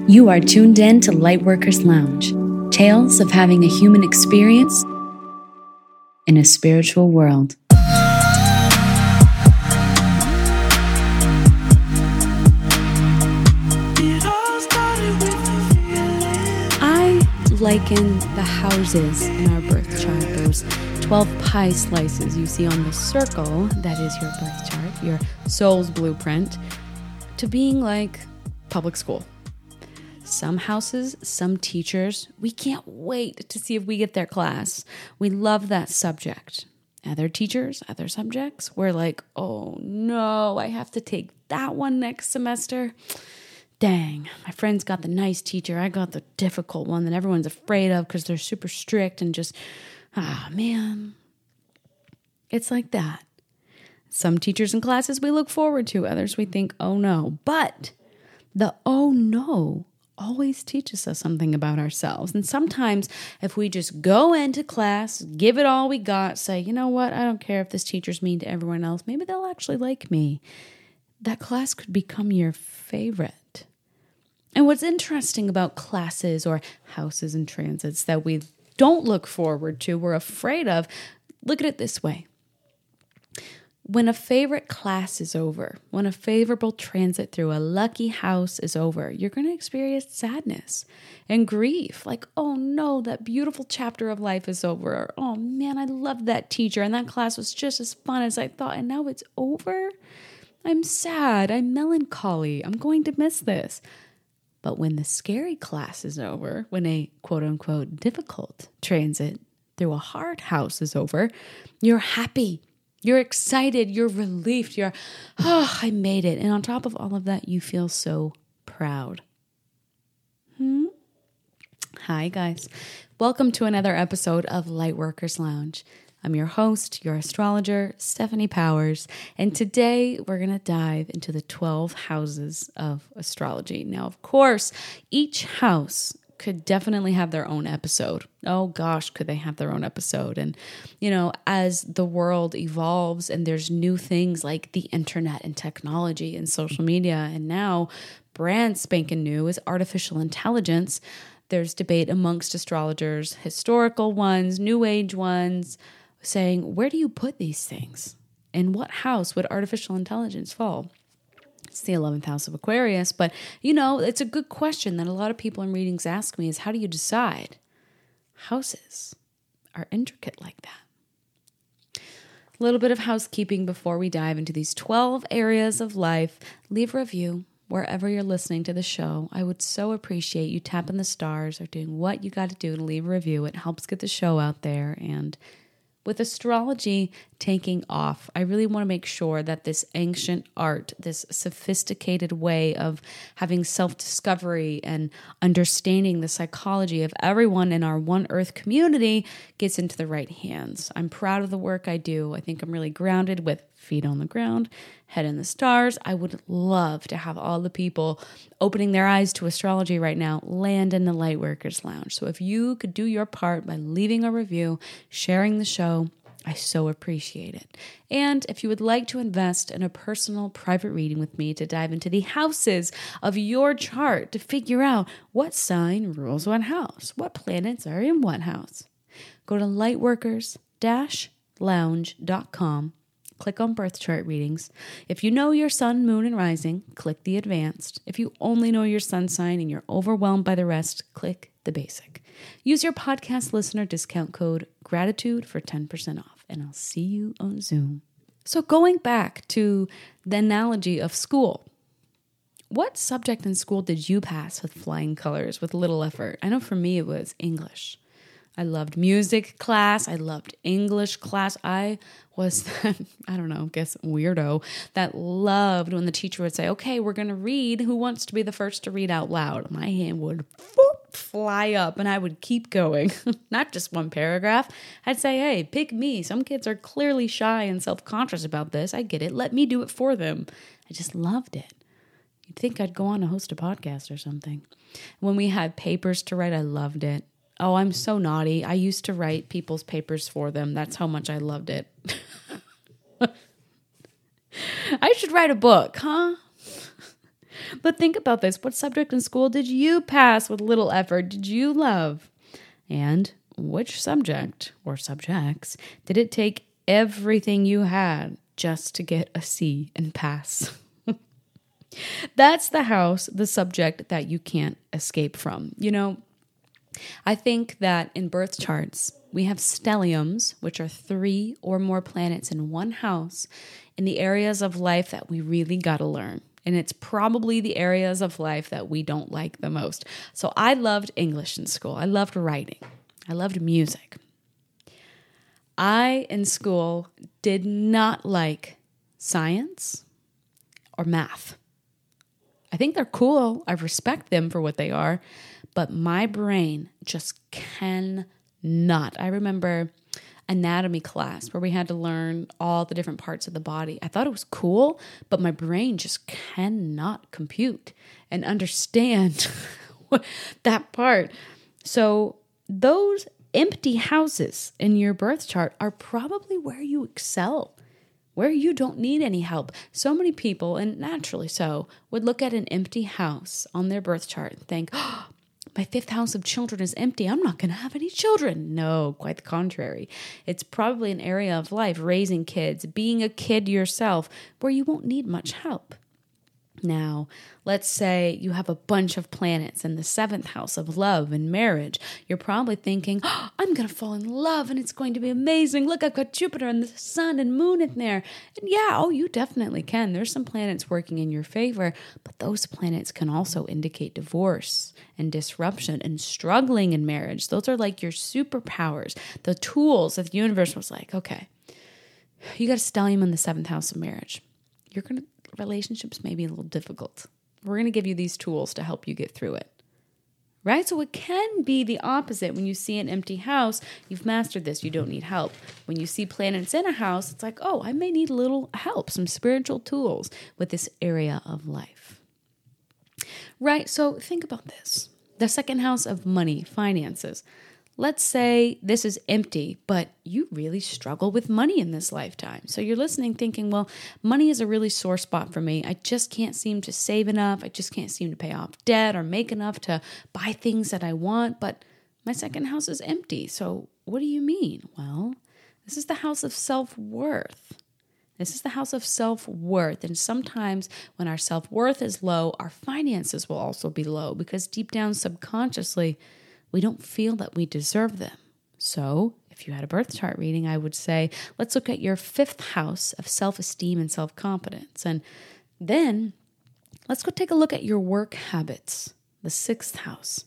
You are tuned in to Lightworkers Lounge, tales of having a human experience in a spiritual world. I liken the houses in our birth chart, those 12 pie slices you see on the circle that is your birth chart, your soul's blueprint, to being like public school. Some houses, some teachers, we can't wait to see if we get their class. We love that subject. Other teachers, other subjects, we're like, oh no, I have to take that one next semester. Dang, my friend's got the nice teacher. I got the difficult one that everyone's afraid of because they're super strict and just, man. It's like that. Some teachers and classes we look forward to. Others we think, oh no. But the oh no always teaches us something about ourselves. And sometimes if we just go into class, give it all we got, say, you know what, I don't care if this teacher's mean to everyone else. Maybe they'll actually like me. That class could become your favorite. And what's interesting about classes or houses and transits that we don't look forward to, we're afraid of, look at it this way. When a favorite class is over, when a favorable transit through a lucky house is over, you're going to experience sadness and grief. Like, oh no, that beautiful chapter of life is over. Or, oh man, I loved that teacher and that class was just as fun as I thought. And now it's over. I'm sad. I'm melancholy. I'm going to miss this. But when the scary class is over, when a quote unquote difficult transit through a hard house is over, you're happy. You're excited, you're relieved, I made it. And on top of all of that, you feel so proud. Hi, guys. Welcome to another episode of Lightworkers Lounge. I'm your host, your astrologer, Stephanie Powers, and today we're going to dive into the 12 houses of astrology. Now, of course, each house could definitely have their own episode. Oh gosh, could they have their own episode? And, as the world evolves and there's new things like the internet and technology and social media, and now brand spanking new is artificial intelligence, there's debate amongst astrologers, historical ones, new age ones, saying, where do you put these things? In what house would artificial intelligence fall? It's the 11th house of Aquarius, but it's a good question that a lot of people in readings ask me is, how do you decide? Houses are intricate like that. A little bit of housekeeping before we dive into these 12 areas of life. Leave a review wherever you're listening to the show. I would so appreciate you tapping the stars or doing what you got to do to leave a review. It helps get the show out there. And with astrology taking off, I really want to make sure that this ancient art, this sophisticated way of having self-discovery and understanding the psychology of everyone in our One Earth community gets into the right hands. I'm proud of the work I do. I think I'm really grounded with feet on the ground, head in the stars. I would love to have all the people opening their eyes to astrology right now land in the Lightworkers Lounge. So if you could do your part by leaving a review, sharing the show, I so appreciate it. And if you would like to invest in a personal private reading with me to dive into the houses of your chart to figure out what sign rules what house, what planets are in what house, go to lightworkers-lounge.com. Click on birth chart readings. If you know your sun, moon, and rising, click the advanced. If you only know your sun sign and you're overwhelmed by the rest, click the basic. Use your podcast listener discount code GRATITUDE for 10% off, and I'll see you on Zoom. So going back to the analogy of school, what subject in school did you pass with flying colors, with little effort? I know for me it was English. I loved music class. I loved English class. I was that, weirdo that loved when the teacher would say, okay, we're going to read. Who wants to be the first to read out loud? My hand would fly up and I would keep going. Not just one paragraph. I'd say, hey, pick me. Some kids are clearly shy and self-conscious about this. I get it. Let me do it for them. I just loved it. You'd think I'd go on to host a podcast or something. When we had papers to write, I loved it. Oh, I'm so naughty. I used to write people's papers for them. That's how much I loved it. I should write a book, huh? But think about this. What subject in school did you pass with little effort? Did you love? And which subject or subjects did it take everything you had just to get a C and pass? That's the house, the subject that you can't escape from. I think that in birth charts, we have stelliums, which are 3 or more planets in one house in the areas of life that we really got to learn. And it's probably the areas of life that we don't like the most. So I loved English in school. I loved writing. I loved music. I, in school, did not like science or math. I think they're cool. I respect them for what they are. But my brain just cannot. I remember anatomy class where we had to learn all the different parts of the body. I thought it was cool, but my brain just cannot compute and understand that part. So those empty houses in your birth chart are probably where you excel, where you don't need any help. So many people, and naturally so, would look at an empty house on their birth chart and think, oh, my 5th house of children is empty. I'm not going to have any children. No, quite the contrary. It's probably an area of life, raising kids, being a kid yourself, where you won't need much help. Now, let's say you have a bunch of planets in the 7th house of love and marriage. You're probably thinking, oh, I'm going to fall in love and it's going to be amazing. Look, I've got Jupiter and the sun and moon in there. And you definitely can. There's some planets working in your favor, but those planets can also indicate divorce and disruption and struggling in marriage. Those are like your superpowers, the tools that the universe was like, okay, you got a stellium in the 7th house of marriage. Relationships may be a little difficult. We're going to give you these tools to help you get through it. Right? So it can be the opposite. When you see an empty house, you've mastered this. You don't need help. When you see planets in a house, it's like, oh, I may need a little help, some spiritual tools with this area of life. Right? So think about this. The 2nd house of money, finances. Let's say this is empty, but you really struggle with money in this lifetime. So you're listening thinking, well, money is a really sore spot for me. I just can't seem to save enough. I just can't seem to pay off debt or make enough to buy things that I want. But my 2nd house is empty. So what do you mean? Well, this is the house of self-worth. This is the house of self-worth. And sometimes when our self-worth is low, our finances will also be low because deep down subconsciously, we don't feel that we deserve them. So if you had a birth chart reading, I would say, let's look at your 5th house of self-esteem and self-confidence. And then let's go take a look at your work habits, the 6th house.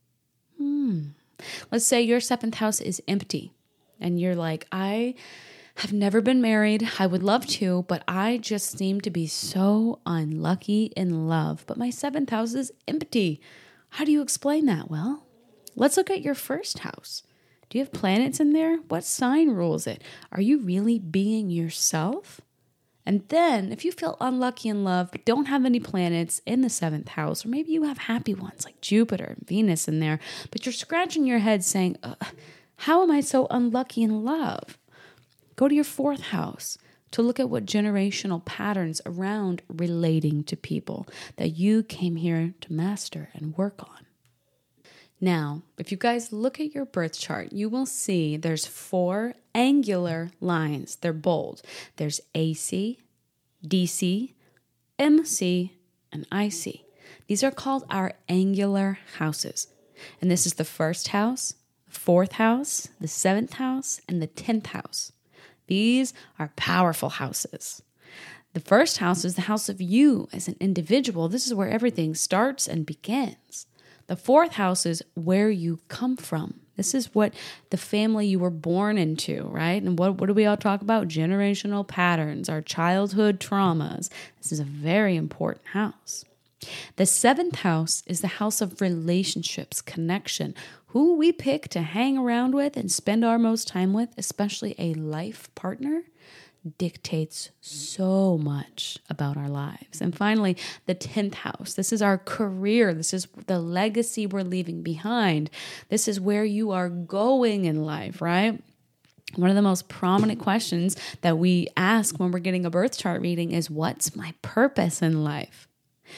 Let's say your 7th house is empty and you're like, I have never been married. I would love to, but I just seem to be so unlucky in love. But my 7th house is empty. How do you explain that? Well, let's look at your 1st house. Do you have planets in there? What sign rules it? Are you really being yourself? And then if you feel unlucky in love but don't have any planets in the 7th house, or maybe you have happy ones like Jupiter and Venus in there, but you're scratching your head saying, how am I so unlucky in love? Go to your 4th house to look at what generational patterns around relating to people that you came here to master and work on. Now, if you guys look at your birth chart, you will see there's 4 angular lines. They're bold. There's AC, DC, MC, and IC. These are called our angular houses. And this is the 1st house, 4th house, the 7th house, and the 10th house. These are powerful houses. The 1st house is the house of you as an individual. This is where everything starts and begins. The 4th house is where you come from. This is what the family you were born into, right? And what do we all talk about? Generational patterns, our childhood traumas. This is a very important house. The 7th house is the house of relationships, connection, who we pick to hang around with and spend our most time with, especially a life partner, dictates so much about our lives. And finally, the 10th house. This is our career. This is the legacy we're leaving behind. This is where you are going in life, right? One of the most prominent questions that we ask when we're getting a birth chart reading is, what's my purpose in life?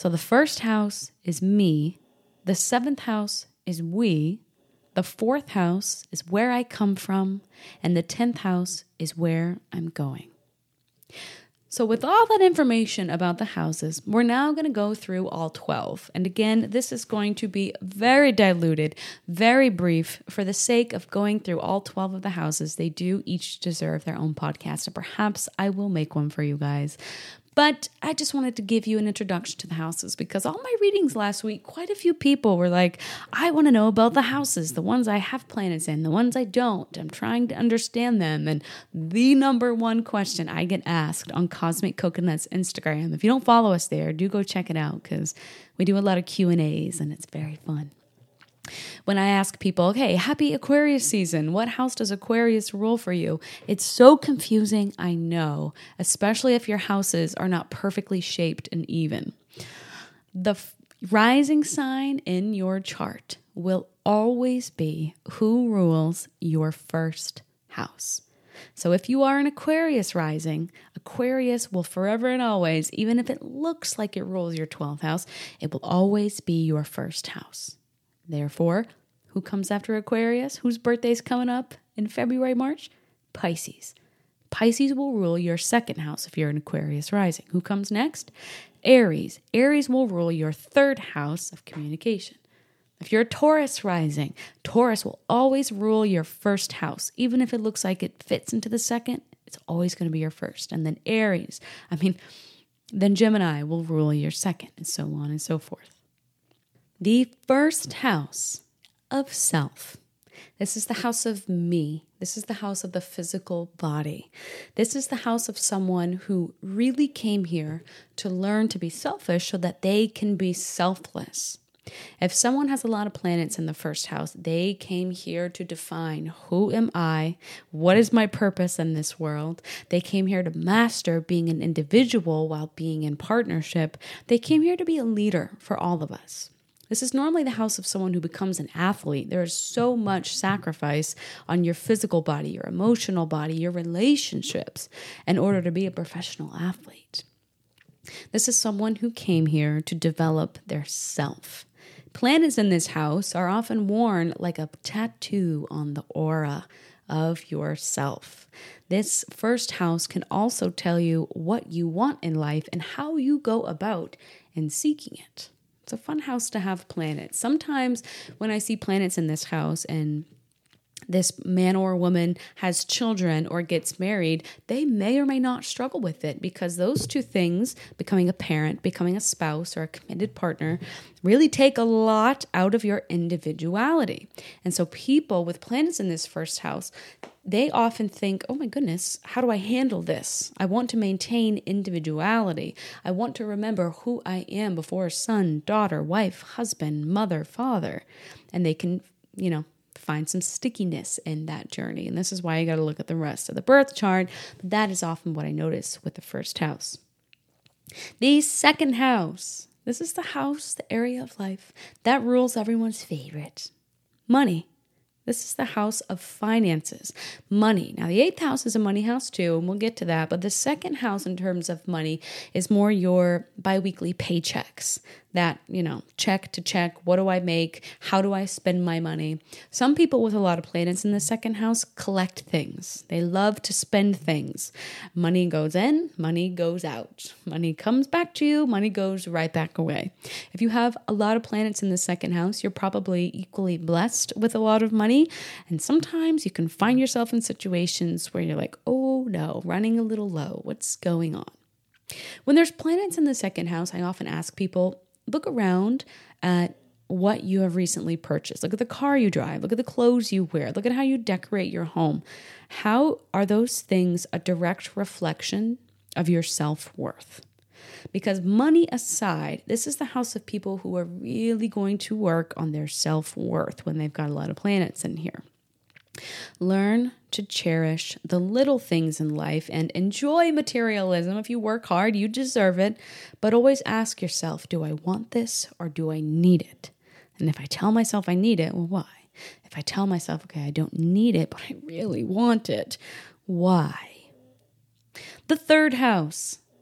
So the first house is me. The seventh house is we. The fourth house is where I come from. And the 10th house is where I'm going. So with all that information about the houses, we're now going to go through all 12. And again, this is going to be very diluted, very brief for the sake of going through all 12 of the houses. They do each deserve their own podcast, and perhaps I will make one for you guys. But I just wanted to give you an introduction to the houses because all my readings last week, quite a few people were like, I want to know about the houses, the ones I have planets in, the ones I don't. I'm trying to understand them. And the number one question I get asked on Cosmic Coconut's Instagram, if you don't follow us there, do go check it out because we do a lot of Q&As and it's very fun. When I ask people, okay, happy Aquarius season, what house does Aquarius rule for you? It's so confusing, I know, especially if your houses are not perfectly shaped and even. The rising sign in your chart will always be who rules your first house. So if you are an Aquarius rising, Aquarius will forever and always, even if it looks like it rules your 12th house, it will always be your first house. Therefore, who comes after Aquarius? Whose birthday's coming up in February, March? Pisces. Pisces will rule your second house if you're an Aquarius rising. Who comes next? Aries. Aries will rule your third house of communication. If you're a Taurus rising, Taurus will always rule your first house. Even if it looks like it fits into the second, it's always going to be your first. And then then Gemini will rule your second, and so on and so forth. The first house of self. This is the house of me. This is the house of the physical body. This is the house of someone who really came here to learn to be selfish so that they can be selfless. If someone has a lot of planets in the first house, they came here to define who am I, what is my purpose in this world. They came here to master being an individual while being in partnership. They came here to be a leader for all of us. This is normally the house of someone who becomes an athlete. There is so much sacrifice on your physical body, your emotional body, your relationships in order to be a professional athlete. This is someone who came here to develop their self. Planets in this house are often worn like a tattoo on the aura of yourself. This first house can also tell you what you want in life and how you go about in seeking it. It's a fun house to have planets. Sometimes when I see planets in this house and this man or woman has children or gets married, they may or may not struggle with it because those two things, becoming a parent, becoming a spouse, or a committed partner, really take a lot out of your individuality. And so people with planets in this first house, they often think, oh my goodness, how do I handle this? I want to maintain individuality. I want to remember who I am before son, daughter, wife, husband, mother, father. And they can, find some stickiness in that journey. And this is why you got to look at the rest of the birth chart. But that is often what I notice with the first house. The second house. This is the house, the area of life that rules everyone's favorite. Money. This is the house of finances, money. Now, the 8th house is a money house too, and we'll get to that. But the second house in terms of money is more your biweekly paychecks. That, check to check. What do I make? How do I spend my money? Some people with a lot of planets in the second house collect things. They love to spend things. Money goes in, money goes out. Money comes back to you, money goes right back away. If you have a lot of planets in the second house, you're probably equally blessed with a lot of money. And sometimes you can find yourself in situations where you're like, oh no, running a little low. What's going on? When there's planets in the second house, I often ask people, look around at what you have recently purchased. Look at the car you drive. Look at the clothes you wear. Look at how you decorate your home. How are those things a direct reflection of your self-worth? Because money aside, this is the house of people who are really going to work on their self-worth when they've got a lot of planets in here. Learn to cherish the little things in life and enjoy materialism. If you work hard, you deserve it. But always ask yourself, do I want this or do I need it? And if I tell myself I need it, well, why? If I tell myself, okay, I don't need it, but I really want it, why? The third house.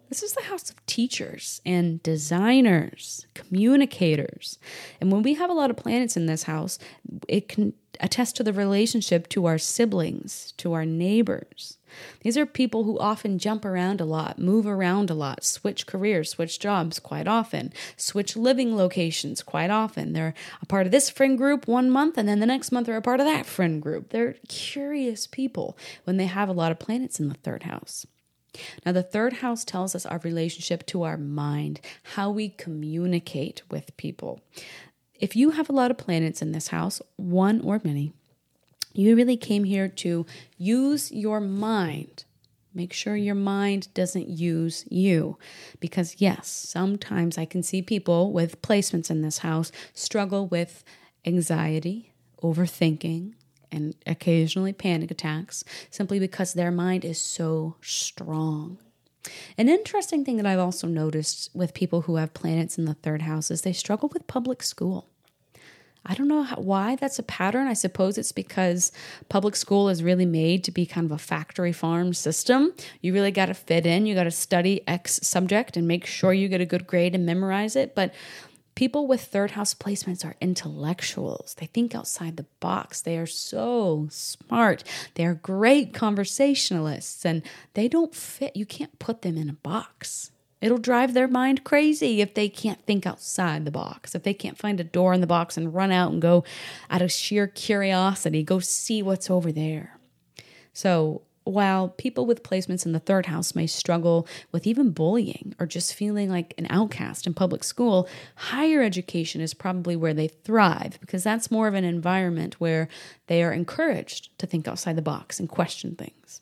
This is the house of teachers and designers, communicators. And when we have a lot of planets in this house, it can attest to the relationship to our siblings, to our neighbors. These are people who often jump around a lot, move around a lot, switch careers, switch jobs quite often, switch living locations quite often. They're a part of this friend group one month, and then the next month they're a part of that friend group. They're curious people when they have a lot of planets in the third house. Now, the third house tells us our relationship to our mind, how we communicate with people. If you have a lot of planets in this house, one or many, you really came here to use your mind. Make sure your mind doesn't use you. Because yes, sometimes I can see people with placements in this house struggle with anxiety, overthinking, and occasionally panic attacks simply because their mind is so strong. An interesting thing that I've also noticed with people who have planets in the third house is they struggle with public school. I don't know why that's a pattern. I suppose it's because public school is really made to be kind of a factory farm system. You really got to fit in. You got to study X subject and make sure you get a good grade and memorize it. But people with third house placements are intellectuals. They think outside the box. They are so smart. They are great conversationalists, and they don't fit. You can't put them in a box. It'll drive their mind crazy if they can't think outside the box, if they can't find a door in the box and run out and go out of sheer curiosity, go see what's over there. So while people with placements in the third house may struggle with even bullying or just feeling like an outcast in public school, higher education is probably where they thrive because that's more of an environment where they are encouraged to think outside the box and question things.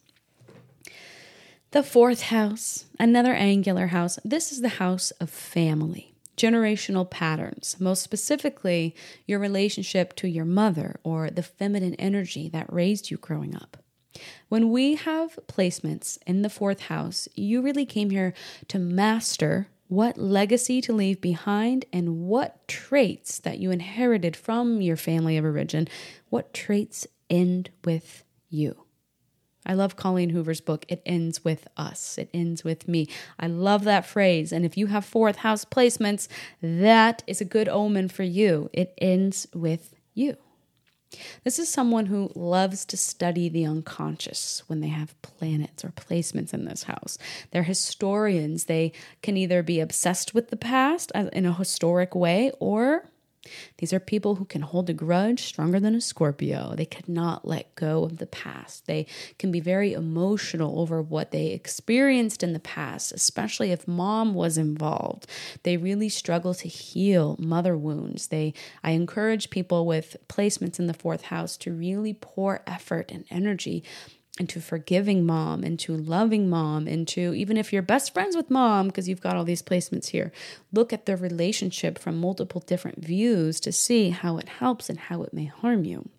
The fourth house, another angular house. This is the house of family, generational patterns, most specifically your relationship to your mother or the feminine energy that raised you growing up. When we have placements in the fourth house, you really came here to master what legacy to leave behind and what traits that you inherited from your family of origin, what traits end with you. I love Colleen Hoover's book, It Ends With Us. It ends with me. I love that phrase. And if you have fourth house placements, that is a good omen for you. It ends with you. This is someone who loves to study the unconscious when they have planets or placements in this house. They're historians. They can either be obsessed with the past in a historic way, or these are people who can hold a grudge stronger than a Scorpio. They cannot let go of the past. They can be very emotional over what they experienced in the past, especially if mom was involved. They really struggle to heal mother wounds. I encourage people with placements in the fourth house to really pour effort and energy into forgiving mom, into loving mom, into, even if you're best friends with mom, because you've got all these placements here, look at the relationship from multiple different views to see how it helps and how it may harm you.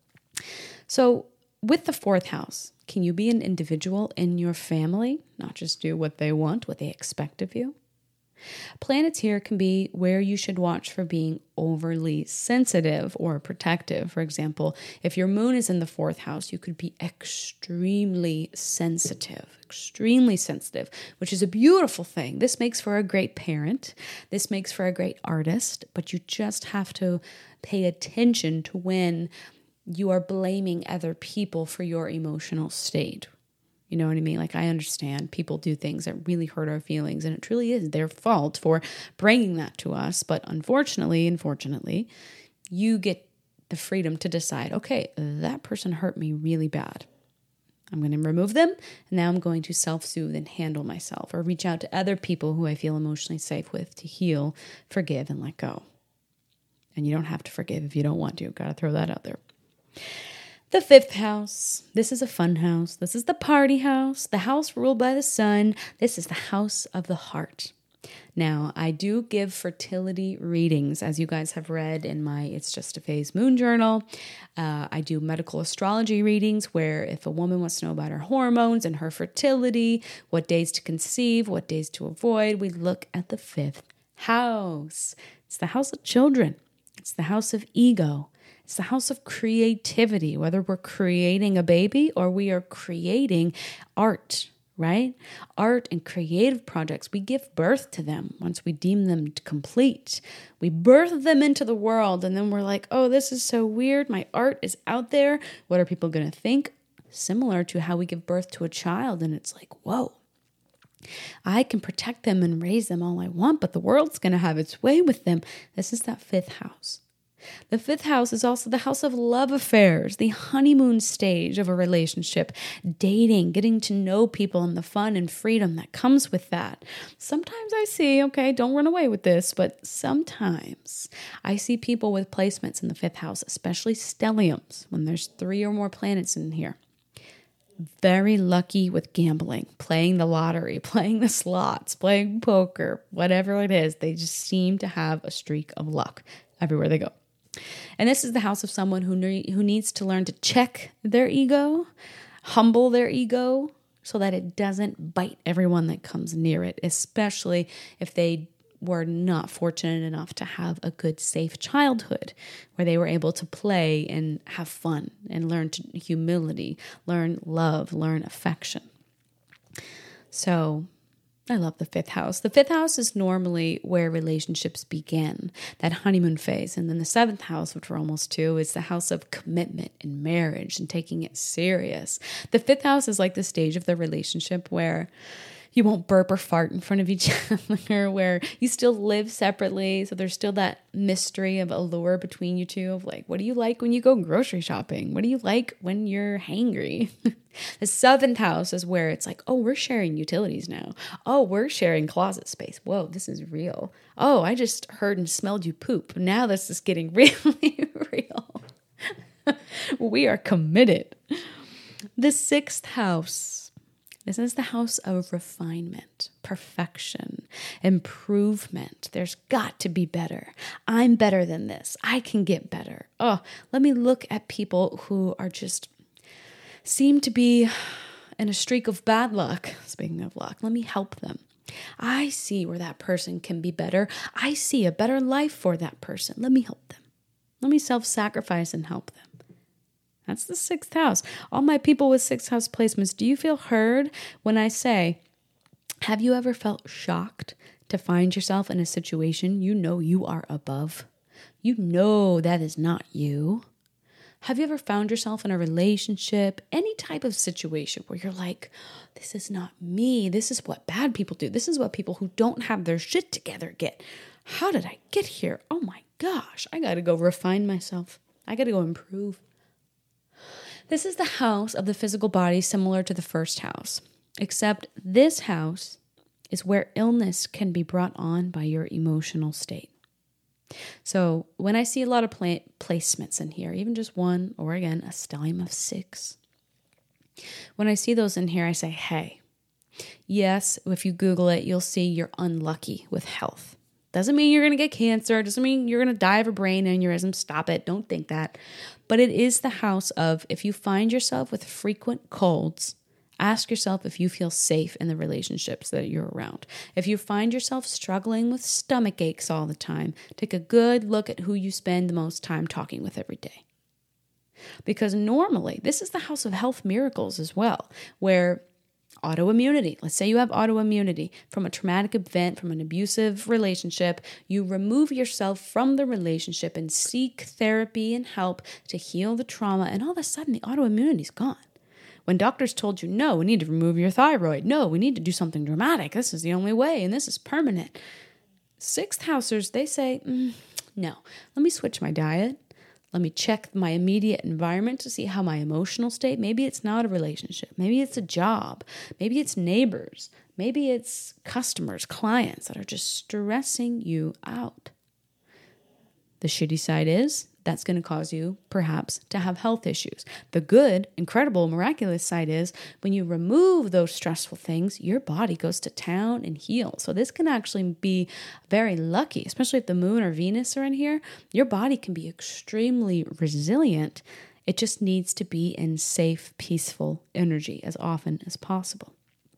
So with the fourth house, can you be an individual in your family, not just do what they want, what they expect of you? Planets here can be where you should watch for being overly sensitive or protective. For example, if your moon is in the fourth house, you could be extremely sensitive, which is a beautiful thing. This makes for a great parent. This makes for a great artist, but you just have to pay attention to when you are blaming other people for your emotional state. You know what I mean? Like, I understand people do things that really hurt our feelings, and it truly is their fault for bringing that to us. But unfortunately, you get the freedom to decide, okay, that person hurt me really bad. I'm going to remove them, and now I'm going to self-soothe and handle myself, or reach out to other people who I feel emotionally safe with to heal, forgive, and let go. And you don't have to forgive if you don't want to. Got to throw that out there. The fifth house. This is a fun house. This is the party house, the house ruled by the sun. This is the house of the heart. Now, I do give fertility readings, as you guys have read in my It's Just a Phase Moon Journal. I do medical astrology readings where if a woman wants to know about her hormones and her fertility, what days to conceive, what days to avoid, we look at the fifth house. It's the house of children. It's the house of ego. It's the house of creativity, whether we're creating a baby or we are creating art, right? Art and creative projects, we give birth to them once we deem them complete. We birth them into the world and then we're like, oh, this is so weird. My art is out there. What are people going to think? Similar to how we give birth to a child and it's like, whoa, I can protect them and raise them all I want, but the world's going to have its way with them. This is that fifth house. The fifth house is also the house of love affairs, the honeymoon stage of a relationship, dating, getting to know people and the fun and freedom that comes with that. Sometimes I see, okay, don't run away with this, but sometimes I see people with placements in the fifth house, especially stelliums, when there's 3 or more planets in here. Very lucky with gambling, playing the lottery, playing the slots, playing poker, whatever it is. They just seem to have a streak of luck everywhere they go. And this is the house of someone who needs to learn to check their ego, humble their ego, so that it doesn't bite everyone that comes near it, especially if they were not fortunate enough to have a good, safe childhood where they were able to play and have fun and learn humility, learn love, learn affection. So I love the fifth house. The fifth house is normally where relationships begin, that honeymoon phase. And then the seventh house, which we're almost to, is the house of commitment and marriage and taking it serious. The fifth house is like the stage of the relationship where you won't burp or fart in front of each other, where you still live separately. So there's still that mystery of allure between you two of like, what do you like when you go grocery shopping? What do you like when you're hangry? The seventh house is where it's like, oh, we're sharing utilities now. Oh, we're sharing closet space. Whoa, this is real. Oh, I just heard and smelled you poop. Now this is getting really real. We are committed. The sixth house. This is the house of refinement, perfection, improvement. There's got to be better. I'm better than this. I can get better. Oh, let me look at people who are just seem to be in a streak of bad luck. Speaking of luck, let me help them. I see where that person can be better. I see a better life for that person. Let me help them. Let me self-sacrifice and help them. That's the sixth house. All my people with sixth house placements, do you feel heard when I say, have you ever felt shocked to find yourself in a situation you know you are above? You know that is not you. Have you ever found yourself in a relationship, any type of situation where you're like, this is not me. This is what bad people do. This is what people who don't have their shit together get. How did I get here? Oh my gosh, I got to go refine myself. I got to go improve. This is the house of the physical body, similar to the first house, except this house is where illness can be brought on by your emotional state. So when I see a lot of placements in here, even just one, or again, a stellium of 6, when I see those in here, I say, hey, yes, if you Google it, you'll see you're unlucky with health. Doesn't mean you're going to get cancer. Doesn't mean you're going to die of a brain aneurysm. Stop it. Don't think that. But it is the house of, if you find yourself with frequent colds, ask yourself if you feel safe in the relationships that you're around. If you find yourself struggling with stomach aches all the time, take a good look at who you spend the most time talking with every day. Because normally, this is the house of health miracles as well, where autoimmunity. Let's say you have autoimmunity from a traumatic event, from an abusive relationship. You remove yourself from the relationship and seek therapy and help to heal the trauma. And all of a sudden, the autoimmunity is gone. When doctors told you, no, we need to remove your thyroid. No, we need to do something dramatic. This is the only way, and this is permanent. Sixth housers, they say, no, let me switch my diet. Let me check my immediate environment to see how my emotional state, maybe it's not a relationship, maybe it's a job, maybe it's neighbors, maybe it's customers, clients that are just stressing you out. The shitty side is that's going to cause you perhaps to have health issues. The good, incredible, miraculous side is when you remove those stressful things, your body goes to town and heals. So this can actually be very lucky, especially if the moon or Venus are in here. Your body can be extremely resilient. It just needs to be in safe, peaceful energy as often as possible.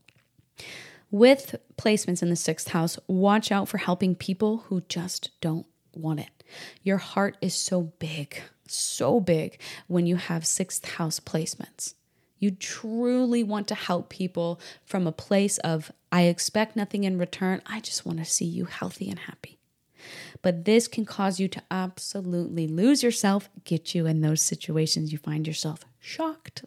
With placements in the sixth house, watch out for helping people who just don't want it. Your heart is so big when you have sixth house placements. You truly want to help people from a place of, I expect nothing in return. I just want to see you healthy and happy. But this can cause you to absolutely lose yourself, get you in those situations you find yourself shocked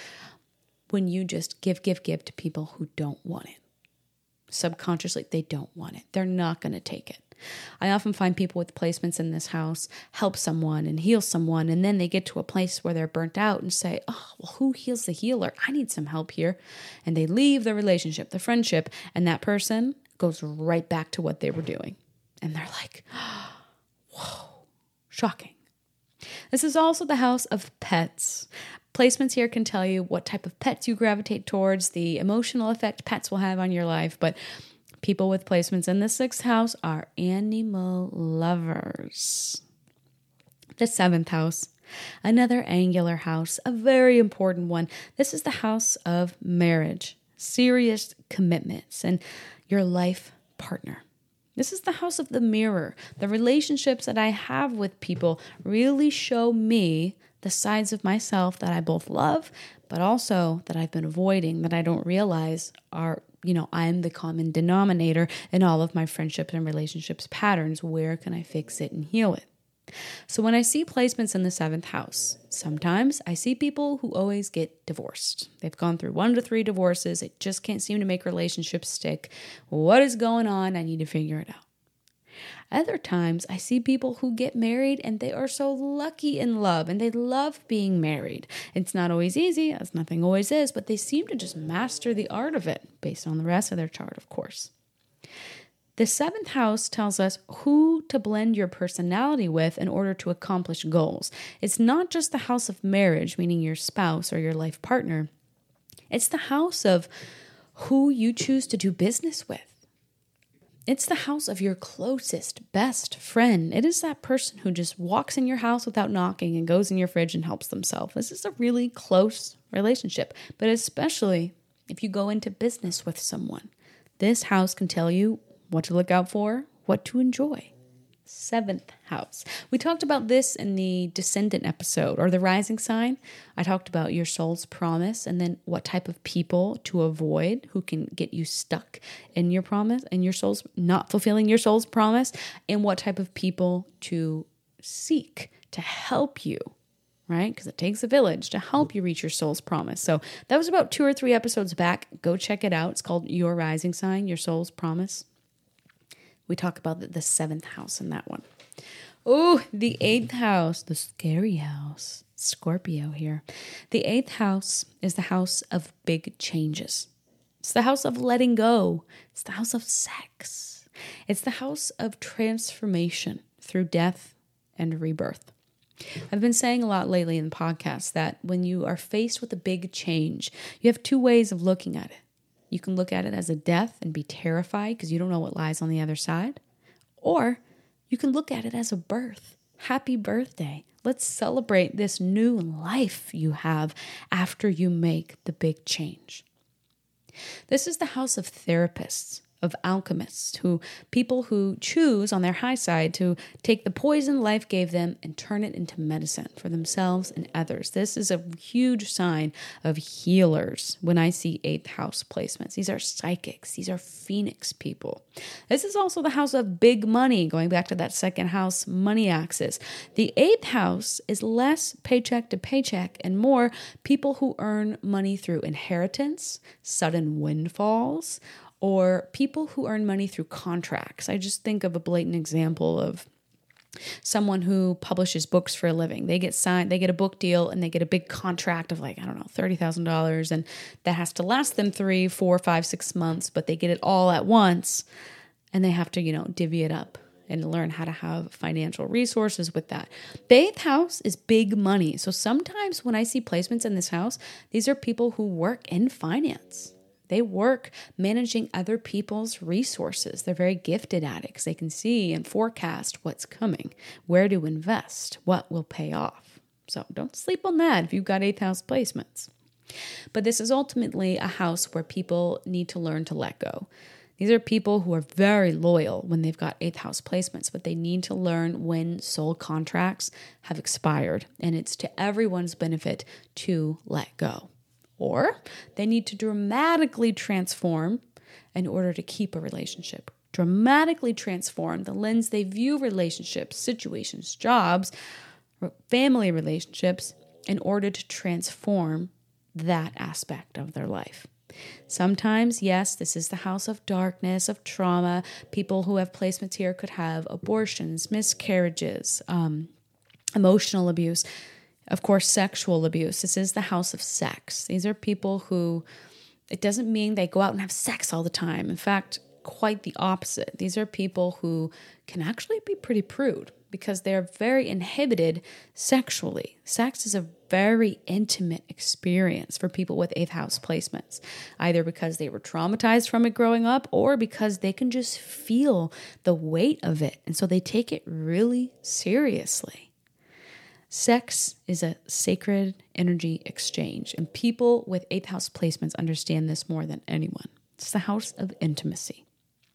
when you just give to people who don't want it. Subconsciously, they don't want it. They're not going to take it. I often find people with placements in this house help someone and heal someone, and then they get to a place where they're burnt out and say, oh, well, who heals the healer? I need some help here. And they leave the relationship, the friendship, and that person goes right back to what they were doing. And they're like, whoa, shocking. This is also the house of pets. Placements here can tell you what type of pets you gravitate towards, the emotional effect pets will have on your life, but people with placements in the 6th house are animal lovers. The 7th house, another angular house, a very important one. This is the house of marriage, serious commitments, and your life partner. This is the house of the mirror. The relationships that I have with people really show me the sides of myself that I both love, but also that I've been avoiding, that I don't realize are, I'm the common denominator in all of my friendships and relationships patterns. Where can I fix it and heal it? So when I see placements in the 7th house, sometimes I see people who always get divorced. They've gone through 1 to 3 divorces. They just can't seem to make relationships stick. What is going on? I need to figure it out. Other times I see people who get married and they are so lucky in love and they love being married. It's not always easy, as nothing always is, but they seem to just master the art of it based on the rest of their chart, of course. The 7th house tells us who to blend your personality with in order to accomplish goals. It's not just the house of marriage, meaning your spouse or your life partner. It's the house of who you choose to do business with. It's the house of your closest, best friend. It is that person who just walks in your house without knocking and goes in your fridge and helps themselves. This is a really close relationship, but especially if you go into business with someone. This house can tell you what to look out for, what to enjoy. 7th house. We talked about this in the Descendant episode, or the rising sign. I talked about your soul's promise and then what type of people to avoid who can get you stuck in your promise and your soul's not fulfilling your soul's promise, and what type of people to seek to help you, right? Because it takes a village to help you reach your soul's promise. So that was about 2 or 3 episodes back. Go check it out. It's called Your Rising Sign, Your Soul's Promise. We talk about the 7th house in that one. Oh, the 8th house, the scary house, Scorpio here. The 8th house is the house of big changes. It's the house of letting go. It's the house of sex. It's the house of transformation through death and rebirth. I've been saying a lot lately in the podcast that when you are faced with a big change, you have 2 ways of looking at it. You can look at it as a death and be terrified because you don't know what lies on the other side. Or you can look at it as a birth. Happy birthday. Let's celebrate this new life you have after you make the big change. This is the house of therapists, of alchemists, people who choose on their high side to take the poison life gave them and turn it into medicine for themselves and others. This is a huge sign of healers when I see 8th house placements. These are psychics. These are phoenix people. This is also the house of big money, going back to that 2nd house money axis. The 8th house is less paycheck to paycheck and more people who earn money through inheritance, sudden windfalls, or people who earn money through contracts. I just think of a blatant example of someone who publishes books for a living. They get signed, they get a book deal, and they get a big contract of $30,000, and that has to last them 3, 4, 5, 6 months, but they get it all at once, and they have to, divvy it up and learn how to have financial resources with that. The 8th house is big money. So sometimes when I see placements in this house, these are people who work in finance. They work managing other people's resources. They're very gifted at it because they can see and forecast what's coming, where to invest, what will pay off. So don't sleep on that if you've got 8th house placements. But this is ultimately a house where people need to learn to let go. These are people who are very loyal when they've got 8th house placements, but they need to learn when soul contracts have expired. And it's to everyone's benefit to let go. or they need to dramatically transform in order to keep a relationship. Dramatically transform the lens they view relationships, situations, jobs, family relationships in order to transform that aspect of their life. Sometimes, yes, this is the house of darkness, of trauma. People who have placements here could have abortions, miscarriages, emotional abuse, of course, sexual abuse. This is the house of sex. These are people who, it doesn't mean they go out and have sex all the time. In fact, quite the opposite. These are people who can actually be pretty prude because they're very inhibited sexually. Sex is a very intimate experience for people with 8th house placements, either because they were traumatized from it growing up or because they can just feel the weight of it. And so they take it really seriously. Sex is a sacred energy exchange, and people with 8th house placements understand this more than anyone. It's the house of intimacy.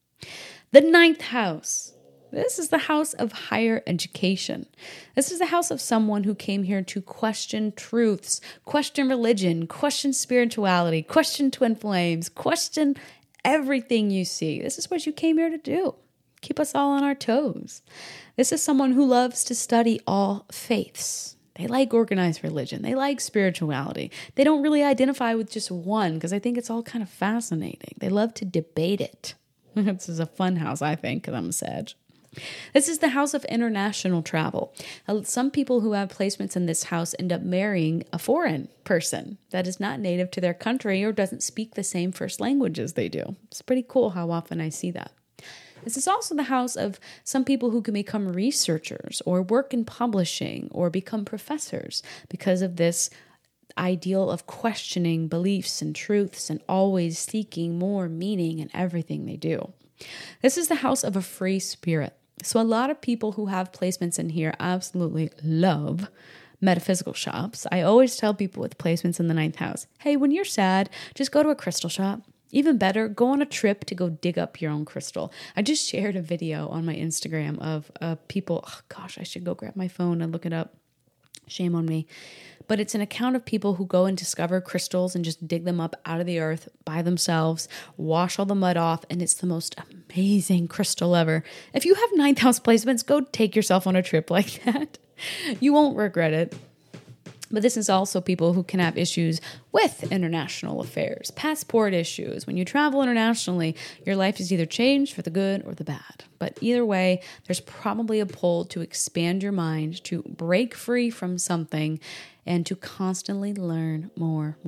The 9th house. This is the house of higher education. This is the house of someone who came here to question truths, question religion, question spirituality, question twin flames, question everything you see. This is what you came here to do. Keep us all on our toes. This is someone who loves to study all faiths. They like organized religion. They like spirituality. They don't really identify with just one because I think it's all kind of fascinating. They love to debate it. This is a fun house, I think, because I'm a Sag. This is the house of international travel. Some people who have placements in this house end up marrying a foreign person that is not native to their country or doesn't speak the same first language as they do. It's pretty cool how often I see that. This is also the house of some people who can become researchers or work in publishing or become professors because of this ideal of questioning beliefs and truths and always seeking more meaning in everything they do. This is the house of a free spirit. So a lot of people who have placements in here absolutely love metaphysical shops. I always tell people with placements in the 9th house, hey, when you're sad, just go to a crystal shop. Even better, go on a trip to go dig up your own crystal. I just shared a video on my Instagram of people, I should go grab my phone and look it up. Shame on me. But it's an account of people who go and discover crystals and just dig them up out of the earth by themselves, wash all the mud off, and it's the most amazing crystal ever. If you have 9th house placements, go take yourself on a trip like that. You won't regret it. But this is also people who can have issues with international affairs, passport issues. When you travel internationally, your life is either changed for the good or the bad. But either way, there's probably a pull to expand your mind, to break free from something, and to constantly learn more.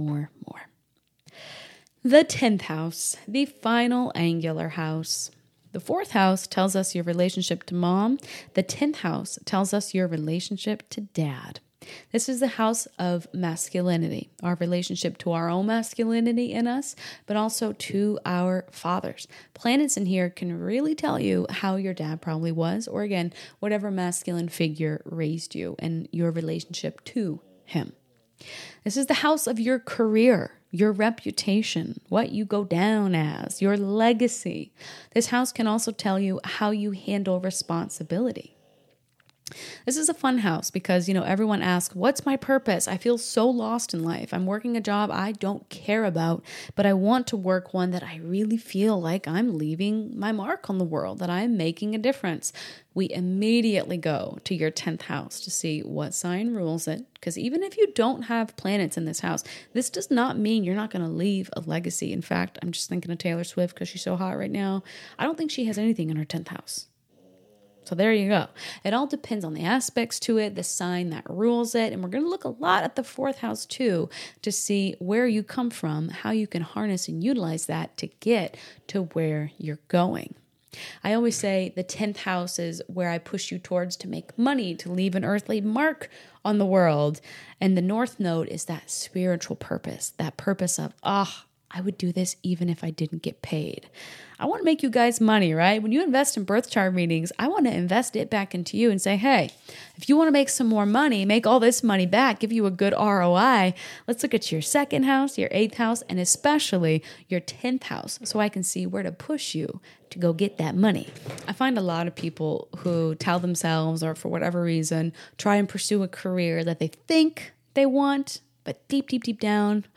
The 10th house, the final angular house. The 4th house tells us your relationship to mom. The 10th house tells us your relationship to dad. This is the house of masculinity, our relationship to our own masculinity in us, but also to our fathers. Planets in here can really tell you how your dad probably was, or again, whatever masculine figure raised you and your relationship to him. This is the house of your career, your reputation, what you go down as, your legacy. This house can also tell you how you handle responsibility. This is a fun house because, everyone asks, what's my purpose? I feel so lost in life. I'm working a job I don't care about, but I want to work one that I really feel like I'm leaving my mark on the world, that I'm making a difference. We immediately go to your 10th house to see what sign rules it. Because even if you don't have planets in this house, this does not mean you're not going to leave a legacy. In fact, I'm just thinking of Taylor Swift because she's so hot right now. I don't think she has anything in her 10th house. So there you go. It all depends on the aspects to it, the sign that rules it. And we're going to look a lot at the 4th house too to see where you come from, how you can harness and utilize that to get to where you're going. I always say the 10th house is where I push you towards to make money, to leave an earthly mark on the world. And the North Node is that spiritual purpose, that purpose of, I would do this even if I didn't get paid. I want to make you guys money, right? When you invest in birth chart readings, I want to invest it back into you and say, hey, if you want to make some more money, make all this money back, give you a good ROI, let's look at your 2nd house, your 8th house, and especially your 10th house so I can see where to push you to go get that money. I find a lot of people who tell themselves or for whatever reason, try and pursue a career that they think they want, but deep down,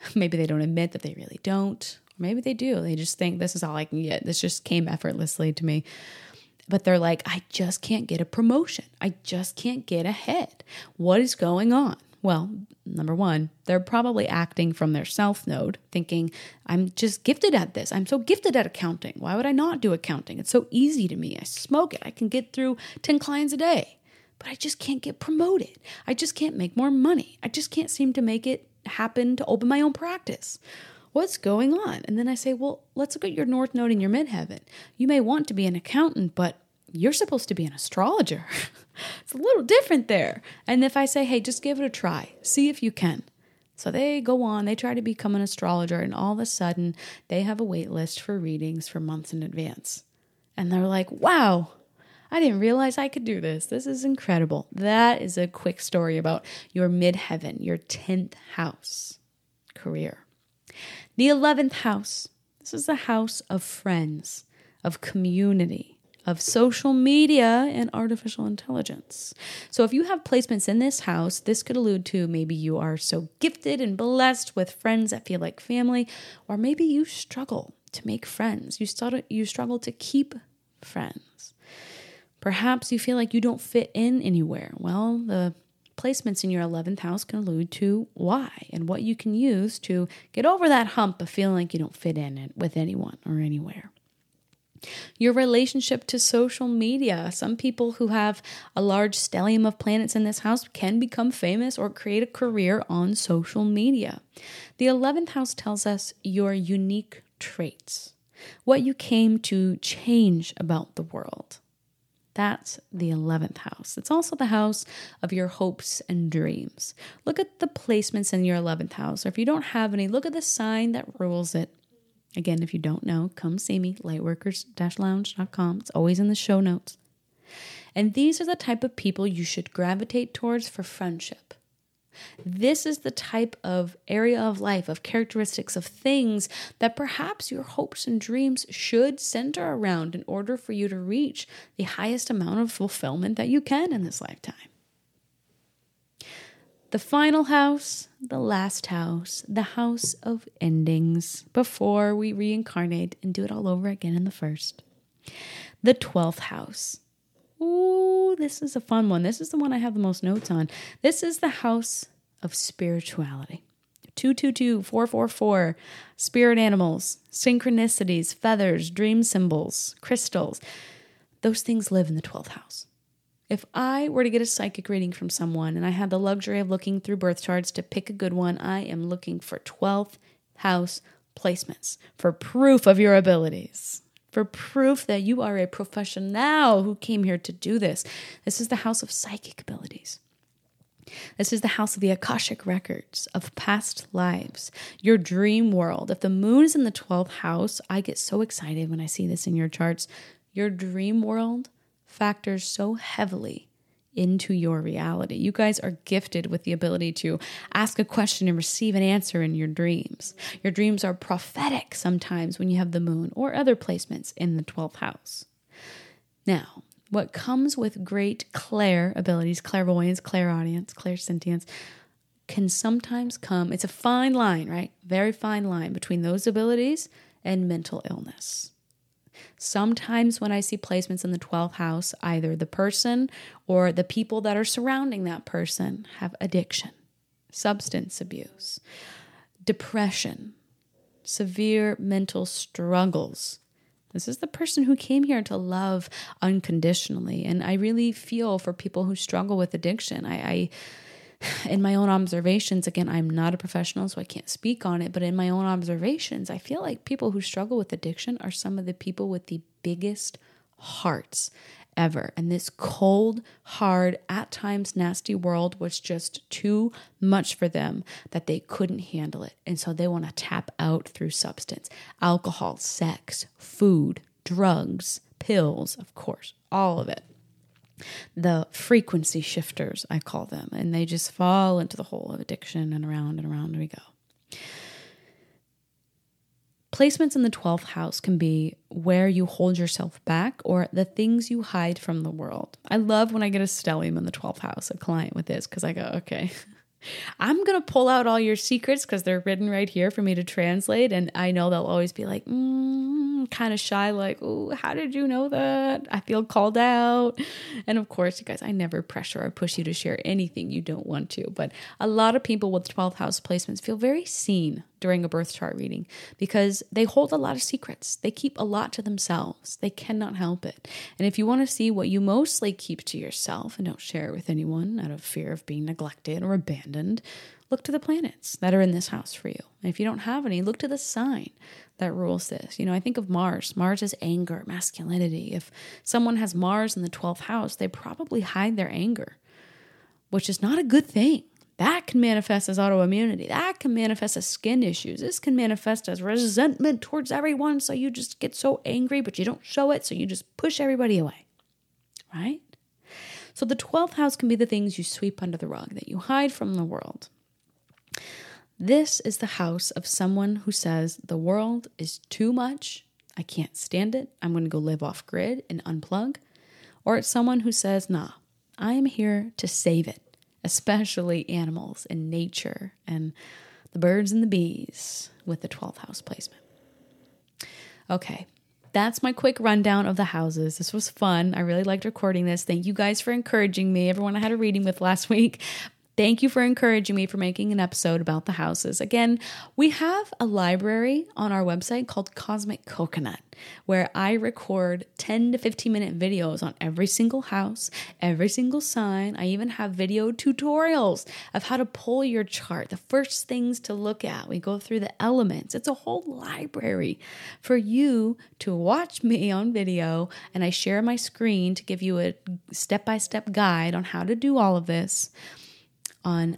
Maybe they don't admit that they really don't. Maybe they do. They just think this is all I can get. This just came effortlessly to me. But they're like, I just can't get a promotion. I just can't get ahead. What is going on? Well, number one, they're probably acting from their self node, thinking, I'm just gifted at this. I'm so gifted at accounting. Why would I not do accounting? It's so easy to me. I smoke it. I can get through 10 clients a day, but I just can't get promoted. I just can't make more money. I just can't seem to make it happen to open my own practice. What's going on? And then I say, well, let's look at your north node in your midheaven. You may want to be an accountant, but you're supposed to be an astrologer. It's a little different there. And if I say, hey, just give it a try, see if you can. So they go on, they try to become an astrologer, and all of a sudden they have a wait list for readings for months in advance. And they're like, wow, I didn't realize I could do this. This is incredible. That is a quick story about your midheaven, your 10th house, career. The 11th house, this is the house of friends, of community, of social media and artificial intelligence. So if you have placements in this house, this could allude to maybe you are so gifted and blessed with friends that feel like family, or maybe you struggle to make friends. You struggle to keep friends. Perhaps you feel like you don't fit in anywhere. Well, the placements in your 11th house can allude to why and what you can use to get over that hump of feeling like you don't fit in with anyone or anywhere. Your relationship to social media. Some people who have a large stellium of planets in this house can become famous or create a career on social media. The 11th house tells us your unique traits, what you came to change about the world. That's the 11th house. It's also the house of your hopes and dreams. Look at the placements in your 11th house, or if you don't have any, look at the sign that rules it. Again, if you don't know, come see me, lightworkers-lounge.com. It's always in the show notes. And these are the type of people you should gravitate towards for friendship. This is the type of area of life, of characteristics, of things that perhaps your hopes and dreams should center around in order for you to reach the highest amount of fulfillment that you can in this lifetime. The final house, the last house, the house of endings, before we reincarnate and do it all over again in the first. The 12th house. Ooh, this is a fun one. This is the one I have the most notes on. This is the house of spirituality. 222, 444, spirit animals, synchronicities, feathers, dream symbols, crystals. Those things live in the 12th house. If I were to get a psychic reading from someone and I had the luxury of looking through birth charts to pick a good one, I am looking for 12th house placements for proof of your abilities, for proof that you are a professional who came here to do this. This is the house of psychic abilities. This is the house of the Akashic records, of past lives, your dream world. If the moon is in the 12th house, I get so excited when I see this in your charts. Your dream world factors so heavily into your reality. You guys are gifted with the ability to ask a question and receive an answer in your dreams. Your dreams are prophetic sometimes when you have the moon or other placements in the 12th house. Now, what comes with great clair abilities, clairvoyance, clairaudience, clairsentience, can sometimes come, it's a fine line, right? Very fine line between those abilities and mental illness. Sometimes when I see placements in the 12th house, either the person or the people that are surrounding that person have addiction, substance abuse, depression, severe mental struggles. This is the person who came here to love unconditionally. And I really feel for people who struggle with addiction. I in my own observations, again, I'm not a professional, so I can't speak on it, but in my own observations, I feel like people who struggle with addiction are some of the people with the biggest hearts ever. And this cold, hard, at times nasty world was just too much for them that they couldn't handle it. And so they want to tap out through substance, alcohol, sex, food, drugs, pills, of course, all of it. The frequency shifters, I call them, and they just fall into the hole of addiction and around we go. Placements in the 12th house can be where you hold yourself back or the things you hide from the world. I love when I get a stellium in the 12th house, a client with this, because I go, okay, I'm going to pull out all your secrets because they're written right here for me to translate. And I know they'll always be like, kind of shy, like, oh, how did you know that? I feel called out. And of course, you guys, I never pressure or push you to share anything you don't want to. But a lot of people with 12th house placements feel very seen during a birth chart reading because they hold a lot of secrets. They keep a lot to themselves. They cannot help it. And if you want to see what you mostly keep to yourself and don't share with anyone out of fear of being neglected or abandoned, look to the planets that are in this house for you. And if you don't have any, look to the sign that rules this. I think of Mars. Mars is anger, masculinity. If someone has Mars in the 12th house, they probably hide their anger, which is not a good thing. That can manifest as autoimmunity. That can manifest as skin issues. This can manifest as resentment towards everyone. So you just get so angry, but you don't show it. So you just push everybody away, right? So the 12th house can be the things you sweep under the rug, that you hide from the world. This is the house of someone who says the world is too much. I can't stand it. I'm going to go live off grid and unplug. Or it's someone who says, nah, I am here to save it. Especially animals and nature and the birds and the bees with the 12th house placement. Okay, that's my quick rundown of the houses. This was fun. I really liked recording this. Thank you guys for encouraging me. Everyone I had a reading with last week. Thank you for encouraging me for making an episode about the houses. Again, we have a library on our website called Cosmic Coconut, where I record 10 to 15 minute videos on every single house, every single sign. I even have video tutorials of how to pull your chart, the first things to look at. We go through the elements. It's a whole library for you to watch me on video, and I share my screen to give you a step-by-step guide on how to do all of this. On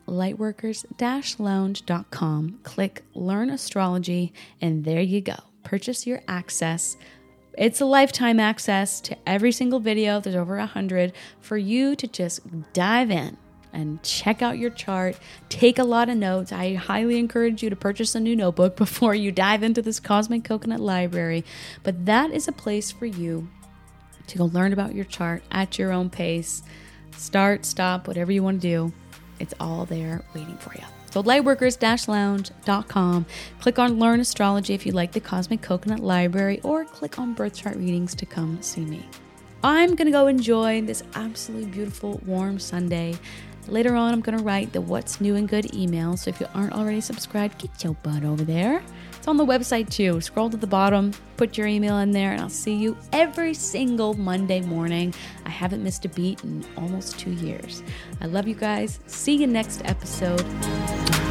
lightworkers-lounge.com, click Learn Astrology, and there you go. Purchase your access. It's a lifetime access to every single video. There's over 100 for you to just dive in and check out your chart. Take a lot of notes. I highly encourage you to purchase a new notebook before you dive into this Cosmic Coconut library. But that is a place for you to go learn about your chart at your own pace. Start, stop, whatever you want to do. It's all there waiting for you. So lightworkers-lounge.com. Click on Learn Astrology if you like the Cosmic Coconut Library, or click on Birth Chart Readings to come see me. I'm going to go enjoy this absolutely beautiful, warm Sunday. Later on, I'm going to write the What's New and Good email. So if you aren't already subscribed, get your butt over there. It's on the website too. Scroll to the bottom, put your email in there, and I'll see you every single Monday morning. I haven't missed a beat in almost 2 years. I love you guys. See you next episode.